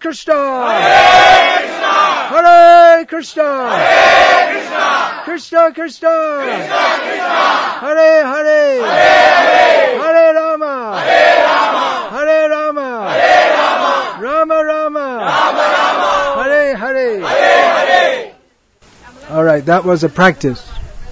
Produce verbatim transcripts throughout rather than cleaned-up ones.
Krishna, Hare Krishna, Krishna Krishna, Hare Hare, Hare Rama, Hare Rama, Rama Rama, Hare Hare. All right, that was a practice.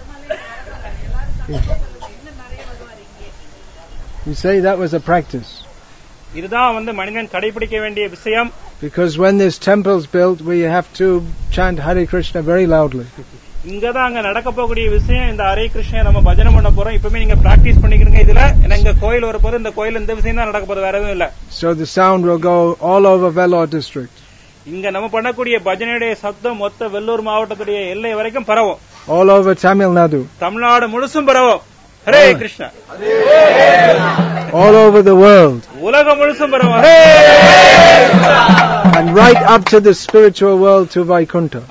You say that was a practice. இதுதான் வந்து மனிதன் கடைபிடிக்க வேண்டிய விஷயம். Because when this temple is built, we have to chant Hare Krishna very loudly. இங்கதான் அங்க நடக்க போகக்கூடிய விஷயம். இந்த ஹரே கிருஷ்ணா நம்ம பஜனை பண்ண போறோம். இப்பவே நீங்க பிராக்டிஸ் பண்ணிக்கிறீங்க இதுல. ஏன்னா இங்க கோயில் வர போது இந்த கோயில் இந்த விஷயம் தான் நடக்க போறது, வேற எதுவும் இல்ல. So the sound will go all over Vellore district. இங்க நம்ம பண்ணக்கூடிய பஜனையுடைய சப்தம் மொத்த வெள்ளூர் மாவட்டத்துடைய எல்லை வரைக்கும் பரவும். All over Tamil Nadu. Tamil Nadu முழுசும் பரவும். Hare Krishna. All over the world. உலகம் முழுசும் பரவும். And right up to the spiritual world, to Vaikuntha.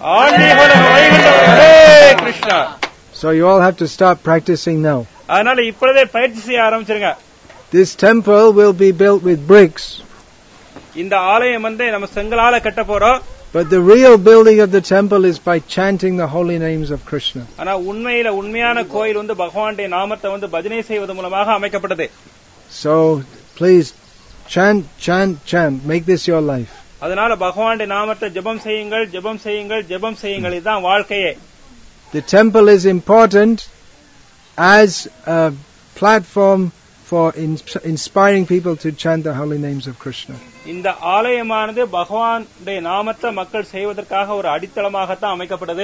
So you all have to start practicing now. அதனால இப்பொழுதே பயிற்சி செய்ய ஆரம்பிச்சிருங்க. This temple will be built with bricks. இந்த ஆலயம் வந்து நம்ம செங்கலால கட்ட போறோம். But the real building of the temple is by chanting the holy names of Krishna. ஆனா உண்மையில உண்மையான கோயில் வந்து பகவானுடைய நாமத்தை வந்து பஜனை செய்வது மூலமாக அமைக்கப்பட்டது. So please chant, chant, chant. Make this your life. அதனால பகவானுடைய நாமத்தை ஜெபம் செய்யுங்கள், ஜெபம் செய்யுங்கள், ஜெபம் செய்யுங்கள். இதுதான் வாழ்க்கையே. The temple is important as a platform for inspiring people to chant the holy names of Krishna. இந்த ஆலயமானது பகவானுடைய நாமத்தை மக்கள் செய்வதற்காக ஒரு அடித்தளமாகத்தான் அமைக்கப்பட்டது.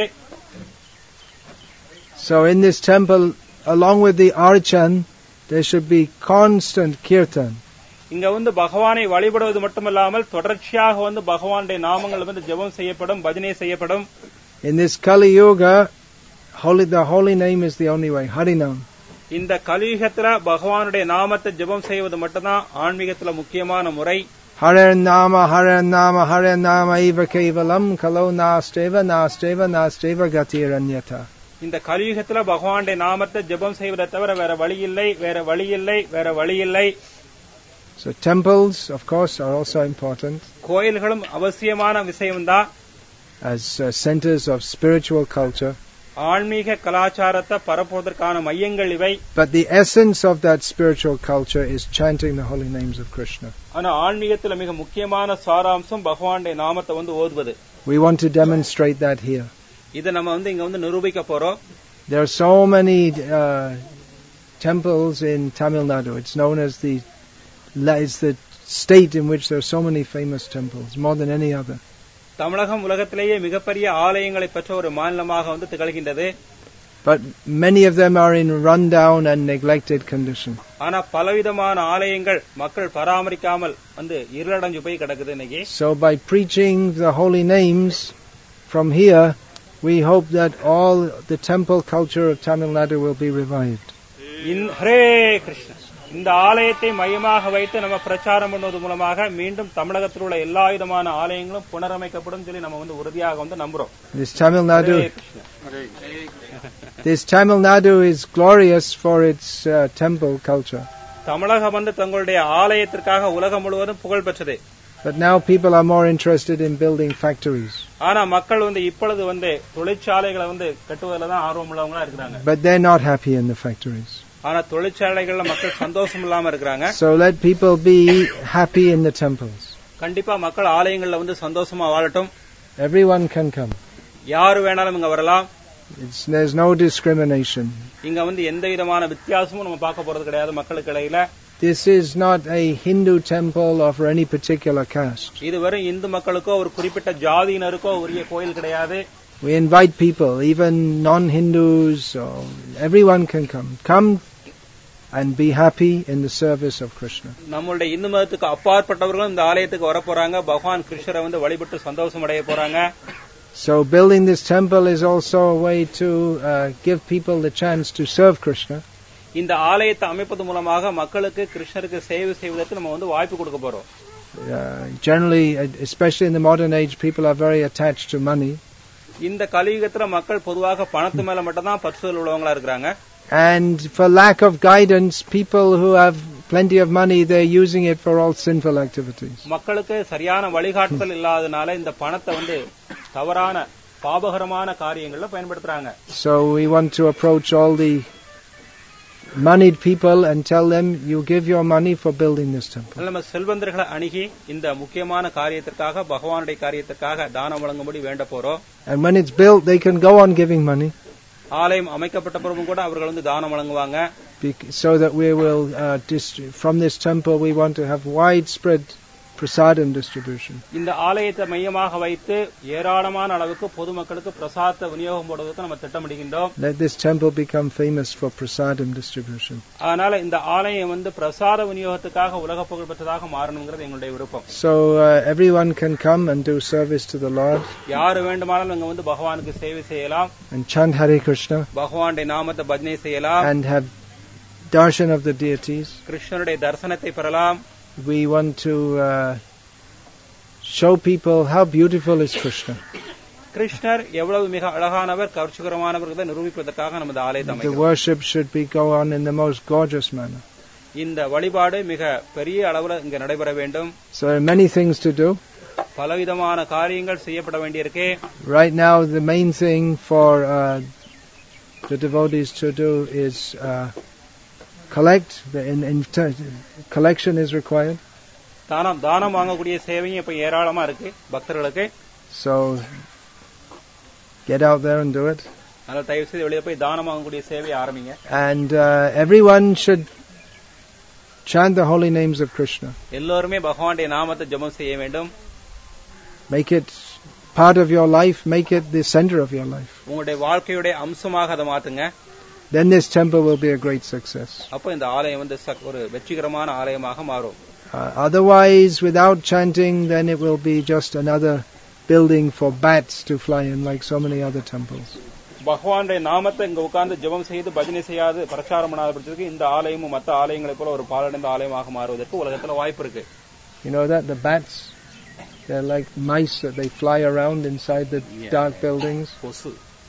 So in this temple, along with the archan, there should be constant kirtan. இங்க வந்து பகவானை வழிபடுவது மட்டுமல்லாமல் தொடர்ச்சியாக வந்து பகவானுடைய நாமங்கள் வந்து ஜெபம் செய்யப்படும், பஜனை செய்யப்படும். In this Kali Yuga, holy, the holy name is the only way, Harinam. இந்த கலியுகத்துல பகவானுடைய நாமத்தை ஜெபம் செய்வது மட்டும்தான் ஆன்மீகத்துல முக்கியமான முறை. Hare Nama, Hare Nama, Hare Nama eva kevalam, kalo nasteva, nasteva, nasteva gatiranyata. இந்த கலியுகத்துல பகவானுடைய நாமத்தை ஜெபம் செய்வதை தவிர வேற வழி இல்லை, வேற வழி இல்லை, வேற வழி இல்லை. So temples, of course, are also important. கோயில்களும் அவசியமான விஷயம்தான். As uh, centers of spiritual culture. ஆன்மீக கலாச்சாரத்தை பரப்புவதற்கான மையங்கள் இவை. But the essence of that spiritual culture is chanting the holy names of Krishna. ஆனா ஆன்மீகத்துல மிக முக்கியமான சாராம்சம் பகவானுடைய நாமத்தை வந்து ஓதுவது. We want to demonstrate that here. இத நம்ம வந்து இங்க வந்து நிரூபிக்க போறோம். There are so many uh, temples in Tamil Nadu. It's known as the it's the state in which there are so many famous temples, more than any other. தமிழகம் உலகத்திலேயே மிகப்பெரிய ஆலயங்களை பெற்ற ஒரு மாநிலமாக வந்து திகழ்கின்றது. But many of them are in rundown and neglected condition. ஆனா பலவிதமான ஆலயங்கள் மக்கள் பராமரிக்காமல் வந்து இருளடைஞ்சு போய் கிடக்குது இன்னைக்கு. So by preaching the holy names from here, we hope that all the temple culture of Tamil Nadu will be revived. In Hare Krishna. இந்த ஆலயத்தை மையமாக வைத்து நம்ம பிரச்சாரம் பண்ணுவது மூலமாக மீண்டும் தமிழகத்தில் உள்ள எல்லா விதமான ஆலயங்களும் புனரமைக்கப்படும் சொல்லி நம்ம வந்து உறுதியாக வந்து நம்புறோம். This Tamil Nadu, this Tamil Nadu is glorious for its uh, temple culture. தமிழகம் வந்து தங்களுடைய ஆலயத்திற்காக உலகம் முழுவதும் புகழ் பெற்றது. But now people are more interested in building factories. ஆனா மக்கள் வந்து இப்பொழுது வந்து தொழிற்சாலைகளை வந்து கட்டுவதில தான் ஆர்வம் உள்ளவங்களா இருக்காங்க. But they're not happy in the factories. ஆனா தொழிற்சாலைகள்ல மக்கள் சந்தோஷம் இல்லாம இருக்காங்க. So let people be happy in the temples. கண்டிப்பா மக்கள் ஆலயங்கள்ல வந்து சந்தோஷமா வாழட்டும். Everyone can come. யாரு வேணாலும் இங்க வரலாம். It's, there's no discrimination. இங்க வந்து எந்த விதமான வித்தியாசமும் நம்ம பார்க்க போறது கிடையாது மக்களுக்கு இடையில. This is not a Hindu temple or for any particular caste. இது வெறும் இந்து மக்களுக்கோ ஒரு குறிப்பிட்ட ஜாதியினருக்கோ உரிய கோயில் கிடையாது. We invite people, even non-Hindus, or everyone can come. Come and be happy in the service of Krishna. நம்மளுடைய இந்து மதத்துக்கு அப்பாற்பட்டவர்களும் இந்த ஆலயத்துக்கு வர போறாங்க. பகவான் கிருஷ்ணரை வந்து வழிபட்டு சந்தோஷம் அடைய போறாங்க. So building this temple is also a way to uh, give people the chance to serve Krishna. இந்த ஆலயத்தை அமைப்பது மூலமாக மக்களுக்கு கிருஷ்ணருக்கு சேவை செய்வதற்கு நம்ம வந்து வாய்ப்பு கொடுக்க போறோம். Generally, especially in the modern age, people are very attached to money. இந்த கலியுகத்துல மக்கள் பொதுவாக பணத்து மேல மட்டும் தான் பற்றுதல் உள்ளவங்களா இருக்காங்க. And for lack of guidance, people who have plenty of money, they're using it for all sinful activities. மக்களுக்கு சரியான வழிகாட்டுதல் இல்லாதனால இந்த பணத்தை வந்து தவறான பாபகரமான காரியங்கள்ல பயன்படுத்துறாங்க. So we want to approach all the moneyed people and tell them, you give your money for building this temple. நம்ம செல்வந்தர்களை அணுகி இந்த முக்கியமான காரியத்திற்காக பகவானுடைய காரியத்திற்காக தானம் வழங்கும்படி வேண்ட போறோம். And when it's built, they can go on giving money. ஆலயம் அமைக்கப்பட்ட பிறகும் கூட அவர்கள் வந்து தானம் வழங்குவாங்க. So that we will uh, dist- from this temple we want to have widespread prasadam distribution. இந்த ஆலயத்தை மையமாக வைத்து ஏராளமான அளவுக்கு பொதுமக்களுக்கு பிரசாதத்தை விநியோகம் போடுவதற்கு நம்ம திட்டமிடுகின்றோம். Let this temple become famous for prasadam distribution. அதனால இந்த ஆலயம் வந்து பிரசாத விநியோகத்துக்காக உலக புகழ் பெற்றதாக மாறணும்ங்கிறது எங்களுடைய விருப்பம். So uh, everyone can come and do service to the Lord. யார் வேண்டுமானாலும் இங்க வந்து பகவானுக்கு சேவை செய்யலாம். And chant Hare Krishna. பகவானுடைய நாமத்தை பஜனை செய்யலாம். And have darshan of the deities. கிருஷ்ணருடைய தரிசனத்தை பெறலாம். We want to uh, show people how beautiful is Krishna. கிருஷ்ணர் எவ்வளவு மிக அழகானவர் கவர்ச்சிகரமானவர் நிரூபிப்பதற்காக நமது ஆலயத்தை அமைக்கிறோம். The worship should be go on in the most gorgeous manner. இந்த வழிபாடு மிக பெரிய அளவுல இங்க நடைபெற வேண்டும். So there are many things to do. பலவிதமான காரியங்கள் செய்யப்பட வேண்டியிருக்கு. Right now the main thing for uh, the devotees to do is uh, collect. The in, in collection is required. தானம் தானம் வாங்கக்கூடிய சேவையும் இப்ப ஏராளமா இருக்கு பக்தர்களுக்கு. So get out there and do it. அதனால தயவு செய்து வெளியே போய் தானம் வாங்கக்கூடிய சேவையை ஆரம்பிங்க. And uh, everyone should chant the holy names of Krishna. எல்லோருமே பகவானுடைய நாமத்தை ஜெபம் செய்ய வேண்டும். Make it part of your life. Make it the center of your life. உங்களுடைய வாழ்க்கையுடைய அம்சமாக அதை மாத்துங்க. Then this temple will be a great success. அப்ப இந்த ஆலயம் வந்து ஒரு வெற்றிகரமான ஆலயமாக மாறும். Uh, otherwise, without chanting, then it will be just another building for bats to fly in, like so many other temples. பகவானுடைய நாமத்தை இங்க உட்கார்ந்து ஜெபம் செய்து பஜனை செய்யாது பிரச்சாரம் பண்ணாதபடிக்கு இந்த ஆலயமும் மற்ற ஆலயங்களை போல ஒரு பாலடைந்த ஆலயமாக மாறுவதற்கு உலகத்துல வாய்ப்பு இருக்கு. You know that the bats, they're like mice that they fly around inside the yeah. dark buildings. கொசு.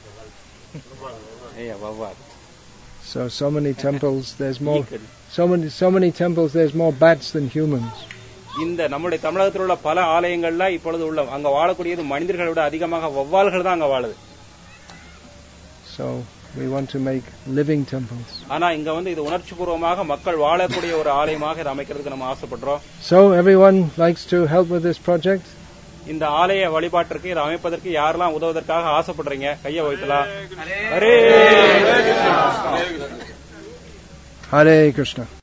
ஏய் வவ்வா. So, so many temples, there's more, so many, so many temples, there's more bats than humans. இந்த நம்முடைய தமிழகத்தில் உள்ள பல ஆலயங்கள்ல இப்பொழுது உள்ள அங்க வாழக்கூடியது மனிதர்களை விட அதிகமாக வௌவால்கள் தான் அங்க வாழுது. So, we want to make living temples. ஆனா இங்க வந்து இது உணர்ச்சிபூர்வமாக மக்கள் வாழக்கூடிய ஒரு ஆலயமாக இதை அமைக்கிறதுக்கு நம்ம ஆசைப்படுறோம். So, everyone likes to help with this project. இந்த ஆலய வழிபாட்டிற்கு இதை அமைப்பதற்கு யாரெல்லாம் உதவுவதற்காக ஆசைப்படுறீங்க கையை வைக்கலாம். ஹரே கிருஷ்ணா. Hare Krishna.